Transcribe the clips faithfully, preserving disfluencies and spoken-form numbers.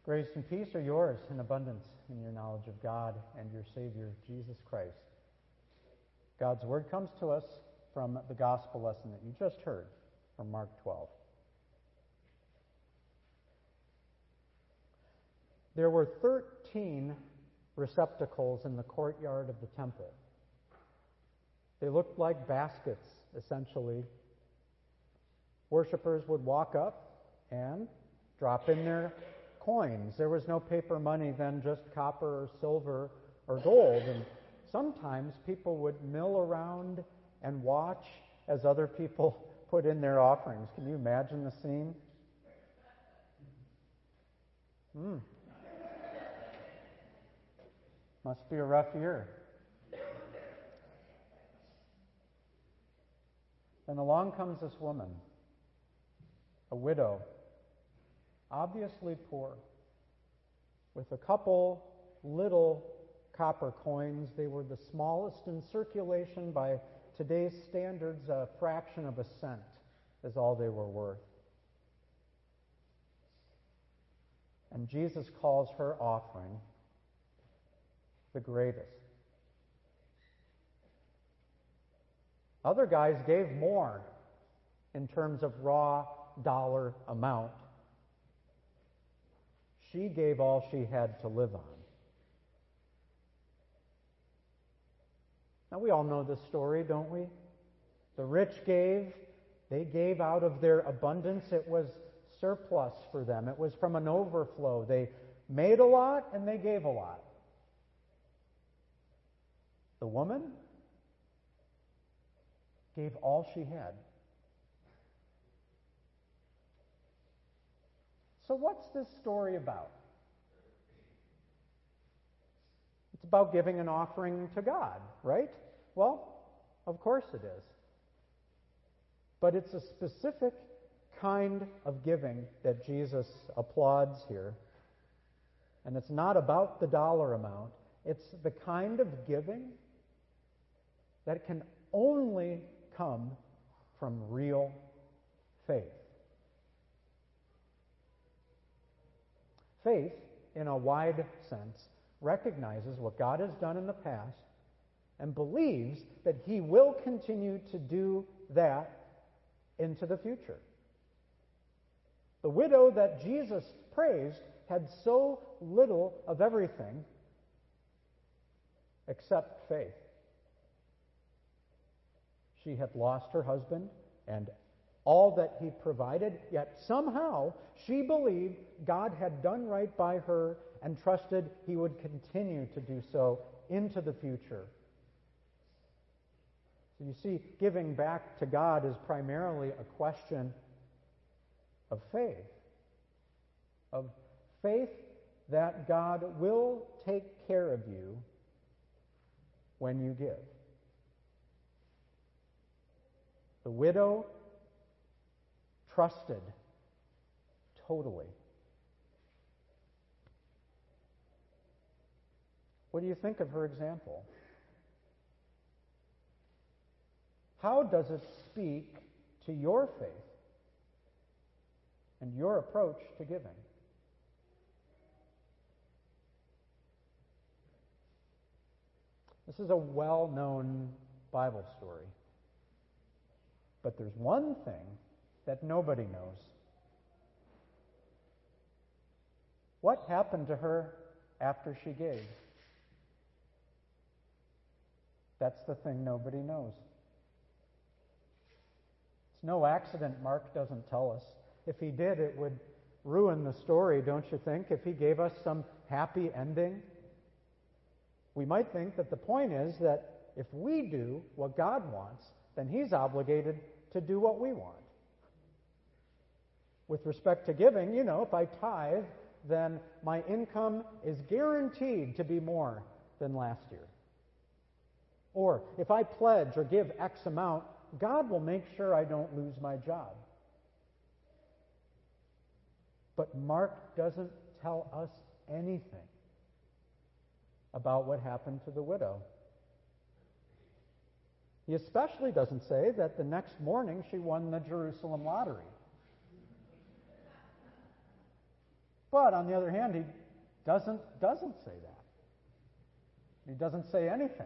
Grace and peace are yours in abundance in your knowledge of God and your Savior, Jesus Christ. God's word comes to us from the gospel lesson that you just heard from Mark twelve. There were thirteen receptacles in the courtyard of the temple. They looked like baskets, essentially. Worshippers would walk up and drop in their coins. There was no paper money then, just copper or silver or gold. And sometimes people would mill around and watch as other people put in their offerings. Can you imagine the scene? Hmm. Must be a rough year. Then along comes this woman, a widow, obviously poor, with a couple little copper coins. They were the smallest in circulation by today's standards. A fraction of a cent is all they were worth. And Jesus calls her offering the greatest. Other guys gave more in terms of raw dollar amount. She gave all she had to live on. Now, we all know this story, don't we? The rich gave. They gave out of their abundance. It was surplus for them. It was from an overflow. They made a lot and they gave a lot. The woman gave all she had. So what's this story about? It's about giving an offering to God, right? Well, of course it is. But it's a specific kind of giving that Jesus applauds here. And it's not about the dollar amount. It's the kind of giving that can only come from real faith. Faith, in a wide sense, recognizes what God has done in the past and believes that He will continue to do that into the future. The widow that Jesus praised had so little of everything except faith. She had lost her husband and all that he provided, yet somehow she believed God had done right by her and trusted He would continue to do so into the future. So you see, giving back to God is primarily a question of faith. Of faith that God will take care of you when you give. The widow trusted totally. What do you think of her example? How does it speak to your faith and your approach to giving? This is a well-known Bible story. But there's one thing that nobody knows. What happened to her after she gave? That's the thing nobody knows. It's no accident Mark doesn't tell us. If he did, it would ruin the story, don't you think? If he gave us some happy ending. We might think that the point is that if we do what God wants, then He's obligated to do what we want. With respect to giving, you know, if I tithe, then my income is guaranteed to be more than last year. Or if I pledge or give X amount, God will make sure I don't lose my job. But Mark doesn't tell us anything about what happened to the widow. He especially doesn't say that the next morning she won the Jerusalem lottery. But on the other hand, he doesn't, doesn't say that. He doesn't say anything.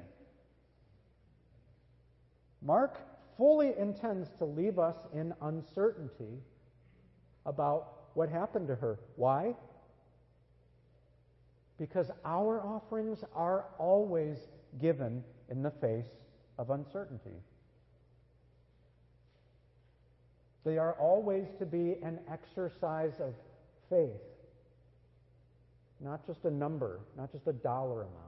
Mark fully intends to leave us in uncertainty about what happened to her. Why? Because our offerings are always given in the face of uncertainty. They are always to be an exercise of faith, not just a number, not just a dollar amount.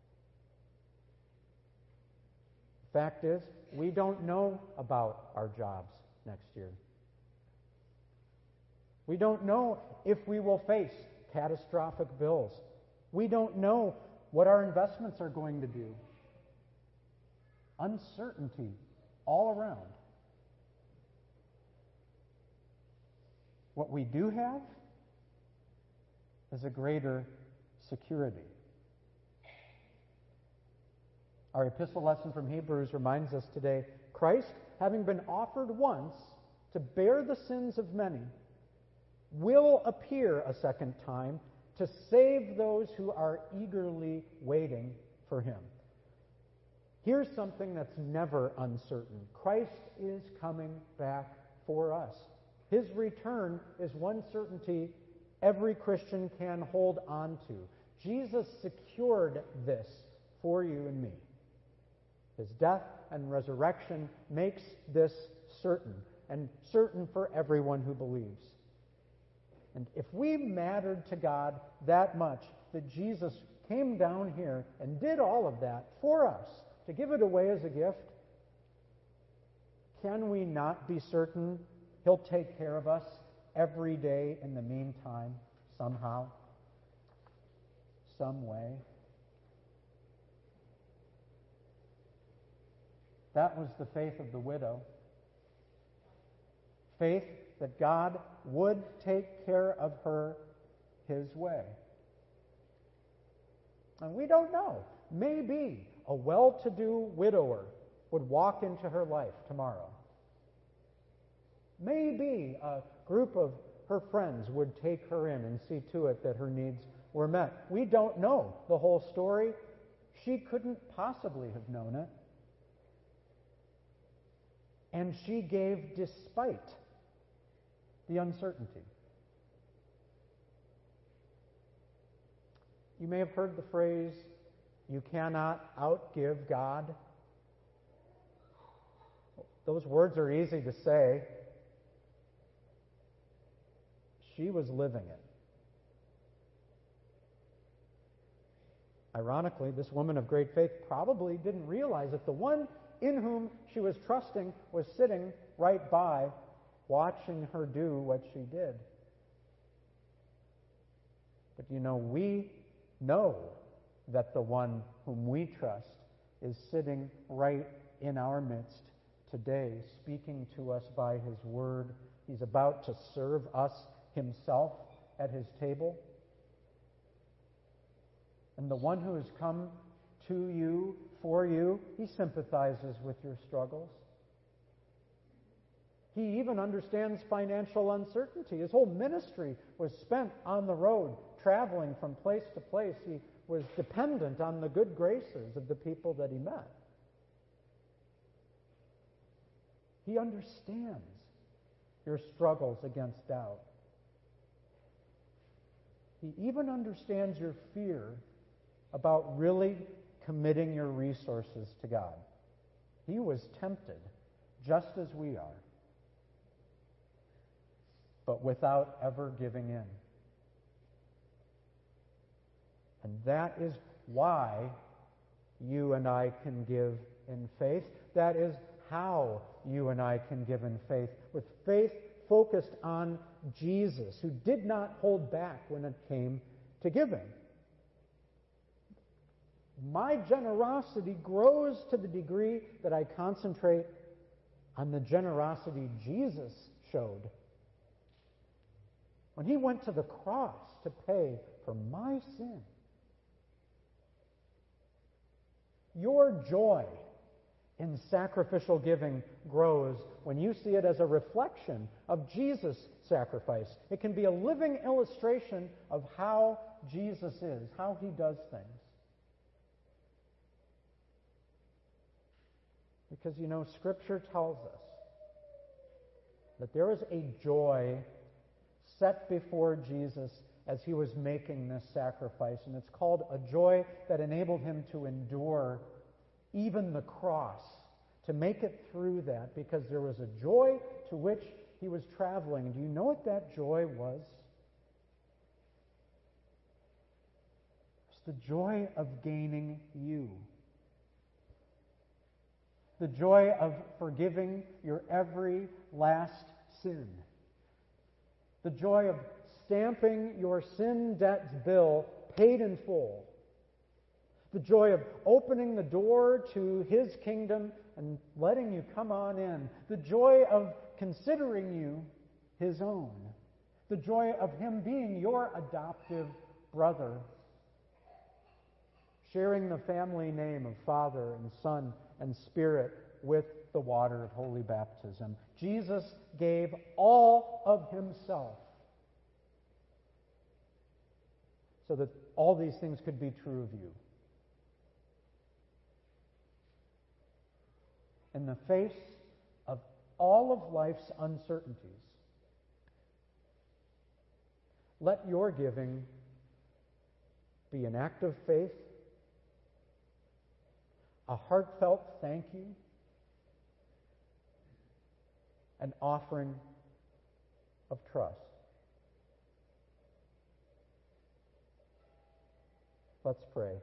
Fact is, we don't know about our jobs next year. We don't know if we will face catastrophic bills. We don't know what our investments are going to do. Uncertainty all around. What we do have is a greater security. Our epistle lesson from Hebrews reminds us today, Christ, having been offered once to bear the sins of many, will appear a second time to save those who are eagerly waiting for him. Here's something that's never uncertain. Christ is coming back for us. His return is one certainty every Christian can hold on to. Jesus secured this for you and me. His death and resurrection makes this certain, and certain for everyone who believes. And if we mattered to God that much that Jesus came down here and did all of that for us, to give it away as a gift, can we not be certain He'll take care of us every day in the meantime, somehow, some way? That was the faith of the widow. Faith that God would take care of her His way. And we don't know. Maybe a well-to-do widower would walk into her life tomorrow. Maybe a group of her friends would take her in and see to it that her needs were met. We don't know the whole story. She couldn't possibly have known it. And she gave despite the uncertainty. You may have heard the phrase, you cannot outgive God. Those words are easy to say. She was living it. Ironically, this woman of great faith probably didn't realize that the one in whom she was trusting was sitting right by, watching her do what she did. But you know, we know that the one whom we trust is sitting right in our midst today, speaking to us by His Word. He's about to serve us Himself at His table. And the one who has come to you, for you, He sympathizes with your struggles. He even understands financial uncertainty. His whole ministry was spent on the road, traveling from place to place. He was dependent on the good graces of the people that he met. He understands your struggles against doubt. He even understands your fear about really committing your resources to God. He was tempted, just as we are, but without ever giving in. And that is why you and I can give in faith. That is how you and I can give in faith, with faith focused on Jesus, who did not hold back when it came to giving. My generosity grows to the degree that I concentrate on the generosity Jesus showed when He went to the cross to pay for my sin. Your joy in sacrificial giving grows when you see it as a reflection of Jesus' sacrifice. It can be a living illustration of how Jesus is, how he does things. Because, you know, Scripture tells us that there was a joy set before Jesus as he was making this sacrifice, and it's called a joy that enabled him to endure even the cross, to make it through that, because there was a joy to which he was traveling. And do you know what that joy was? It's the joy of gaining you. The joy of forgiving your every last sin. The joy of stamping your sin debt's bill paid in full. The joy of opening the door to his kingdom and letting you come on in. The joy of considering you his own. The joy of him being your adoptive brother. Sharing the family name of Father and Son and Spirit with the water of holy baptism. Jesus gave all of himself so that all these things could be true of you. In the face of all of life's uncertainties, let your giving be an act of faith, a heartfelt thank you, an offering of trust. Let's pray.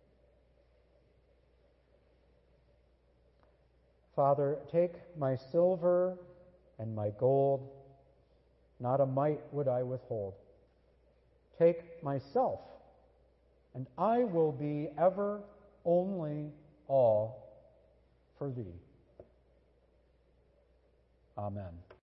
Father, take my silver and my gold, not a mite would I withhold. Take myself, and I will be ever only all for thee. Amen.